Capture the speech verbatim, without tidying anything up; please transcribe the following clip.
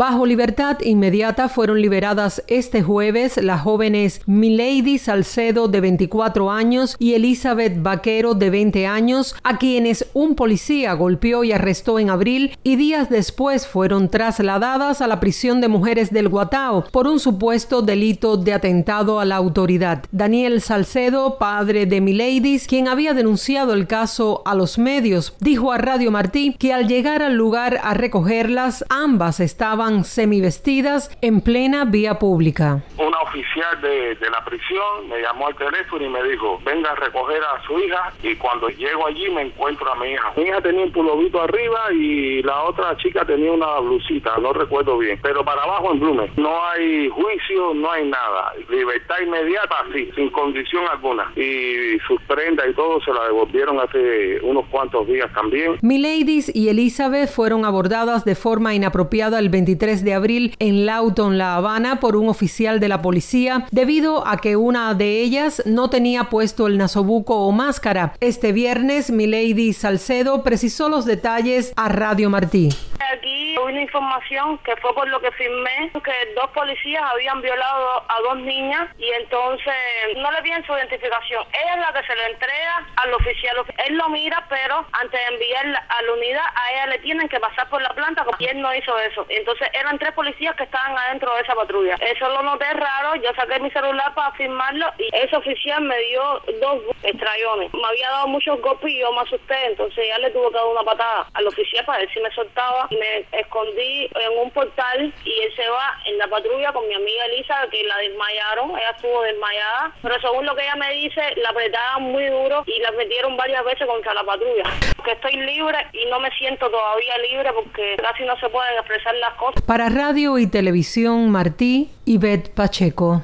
Bajo libertad inmediata fueron liberadas este jueves las jóvenes Milady Salcedo, de veinticuatro años, y Elizabeth Vaquero, de veinte años, a quienes un policía golpeó y arrestó en abril, y días después fueron trasladadas a la prisión de mujeres del Guatao por un supuesto delito de atentado a la autoridad. Daniel Salcedo, padre de Milady, quien había denunciado el caso a los medios, dijo a Radio Martí que al llegar al lugar a recogerlas, ambas estaban semivestidas en plena vía pública. Una oficial de, de la prisión me llamó al teléfono y me dijo, venga a recoger a su hija, y cuando llego allí me encuentro a mi hija. Mi hija tenía un pulovito arriba y la otra chica tenía una blusita, no recuerdo bien, pero para abajo en blume. No hay juicio, no hay nada. Libertad inmediata, sí, sin condición alguna. Y sus prendas y todo se la devolvieron hace unos cuantos días también. Milady y Elizabeth fueron abordadas de forma inapropiada el veintitrés de abril en Lawton, La Habana, por un oficial de la policía debido a que una de ellas no tenía puesto el nasobuco o máscara. Este viernes, Milady Salcedo precisó los detalles a Radio Martí. Aquí hubo una información que fue por lo que firmé, que dos policías habían violado a dos niñas y entonces no le piden su identificación. Ella es la que se lo entrega al oficial. Él lo mira, pero antes de enviarla a la unidad, a ella le tienen que pasar por la planta y él no hizo eso. Entonces eran tres policías que estaban adentro de esa patrulla. Eso lo noté raro, yo saqué mi celular para firmarlo y ese oficial me dio dos estrayones. Me había dado muchos golpes y yo me asusté, entonces ya le tuve que dar una patada al oficial para ver si me soltaba. Me escondí en un portal y él se va en la patrulla con mi amiga Elisa, que la desmayaron, ella estuvo desmayada, pero según lo que ella me dice, la apretaban muy duro y la metieron varias veces contra la patrulla. Que estoy libre y no me siento todavía libre porque casi no se pueden expresar las cosas. Para Radio y Televisión Martí, Ivette Pacheco.